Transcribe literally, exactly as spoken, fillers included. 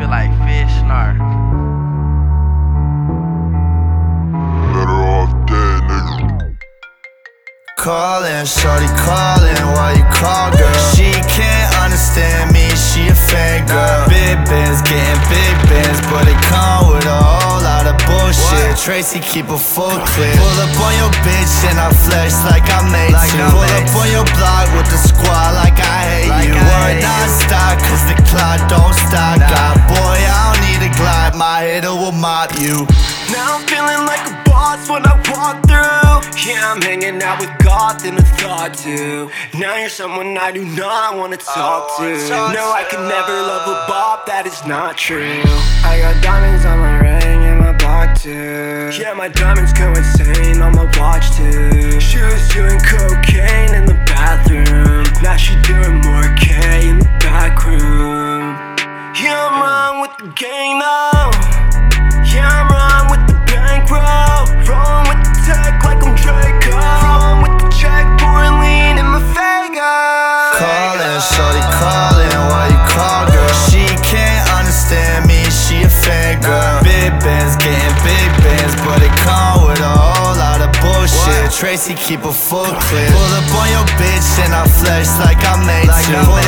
feel like fish snark. Better off dead, nigga. Callin', shorty callin', why you call, girl? She can't understand me, she a fangirl. Big Benz, getting big Benz, but it come with a whole lot of bullshit. Tracy keep a full clip. Pull up on your bitch and I flex like I made Like to. I Pull made up on your block with the squad like I hate Like you. I Word hate not you. stop, cause the clock don't stop. Nah. God, boy, I don't need a glide, my hitter will mop you. Now I'm feeling like a boss when I walk through. Yeah, I'm hanging out with God and a thought too. Now you're someone I do not wanna talk to. No, I can never love a bop, that is not true. I got diamonds on my ring and my block too. Yeah, my diamonds go insane on my watch too. She was doing cocaine in the bathroom. Now she doing more K in the back room. Yeah, I'm wrong with the gang now. Yeah, I'm wrong with the bankroll. Wrong with the tech like I'm Draco. Wrong with the check, pouring lean in my Fago. Callin', shorty callin', why you call, girl? She can't understand me, she a fangirl. Big Benz, getting big Benz, but it come with a whole lot of bullshit. Tracy keep a full clip. Pull up on your bitch and I flex like I made Like to. I Pull